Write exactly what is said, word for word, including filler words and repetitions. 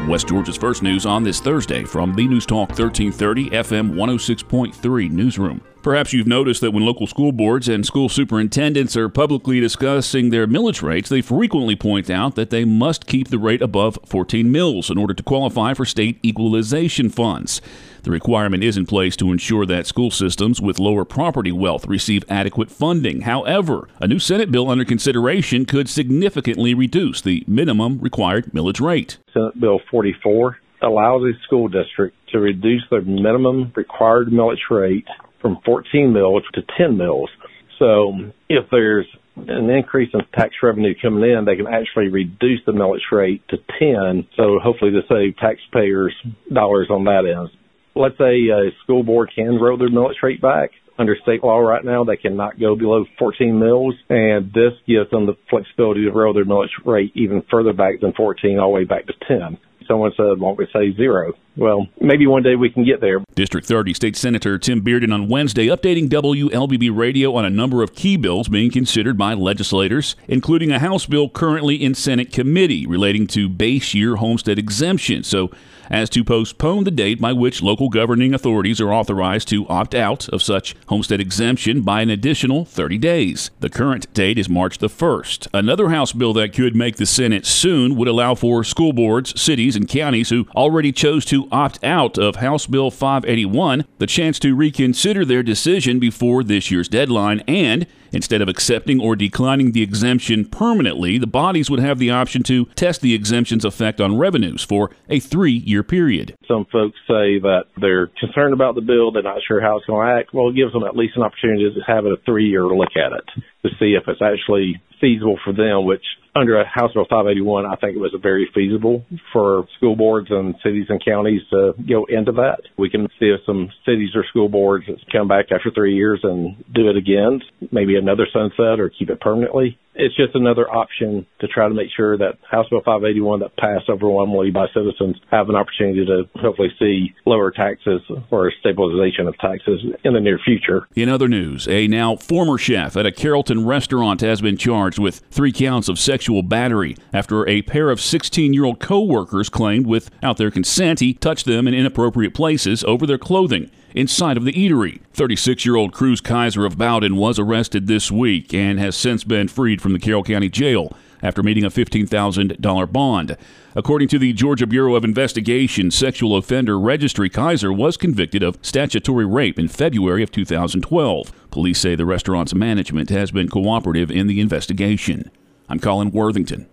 West Georgia's First News on this Thursday from the News Talk thirteen thirty F M one oh six point three Newsroom. Perhaps you've noticed that when local school boards and school superintendents are publicly discussing their millage rates, they frequently point out that they must keep the rate above fourteen mils in order to qualify for state equalization funds. The requirement is in place to ensure that school systems with lower property wealth receive adequate funding. However, a new Senate bill under consideration could significantly reduce the minimum required millage rate. Senate Bill forty-four allows a school district to reduce their minimum required millage rate from fourteen mils to ten mils. So if there's an increase in tax revenue coming in, they can actually reduce the millage rate to ten. So hopefully to save taxpayers dollars on that end. Let's say a school board can roll their millage rate back. Under state law right now, they cannot go below fourteen mils, and this gives them the flexibility to roll their millage rate even further back than fourteen, all the way back to ten. Someone said, won't we say zero? Well, maybe one day we can get there. District thirty State Senator Tim Bearden on Wednesday updating W L B B Radio on a number of key bills being considered by legislators, including a House bill currently in Senate committee relating to base year homestead exemption. So as to postpone the date by which local governing authorities are authorized to opt out of such homestead exemption by an additional thirty days. The current date is March the first. Another House bill that could make the Senate soon would allow for school boards, cities, and counties who already chose to opt out of House Bill five eighty-one the chance to reconsider their decision before this year's deadline, and instead of accepting or declining the exemption permanently, the bodies would have the option to test the exemption's effect on revenues for a three-year period. Some folks say that they're concerned about the bill, they're not sure how it's going to act. Well, it gives them at least an opportunity to have a three-year look at it to see if it's actually feasible for them, which under House Bill five eighty-one, I think it was very feasible for school boards and cities and counties to go into that. We can see if some cities or school boards come back after three years and do it again, maybe another sunset or keep it permanently. It's just another option to try to make sure that House Bill five eighty-one that passed overwhelmingly by citizens have an opportunity to hopefully see lower taxes or stabilization of taxes in the near future. In other news, a now former chef at a Carrollton restaurant has been charged with three counts of sexual battery after a pair of sixteen-year-old co-workers claimed without their consent he touched them in inappropriate places over their clothing inside of the eatery. thirty-six-year-old Cruz Kaiser of Bowden was arrested this week and has since been freed from the Carroll County Jail after meeting a fifteen thousand dollars bond. According to the Georgia Bureau of Investigation Sexual Offender Registry, Kaiser was convicted of statutory rape in February of two thousand twelve. Police say the restaurant's management has been cooperative in the investigation. I'm Colin Worthington.